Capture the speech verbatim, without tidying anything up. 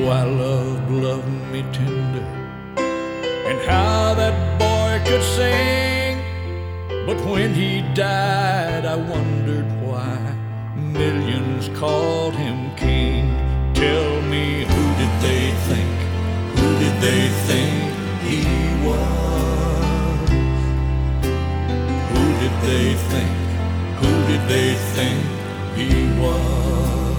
I loved, loved me tender, and how that boy could sing. But when he died, I wondered why millions called him king. Tell me, who did they think, who did they think he was? Who did they think, who did they think he was?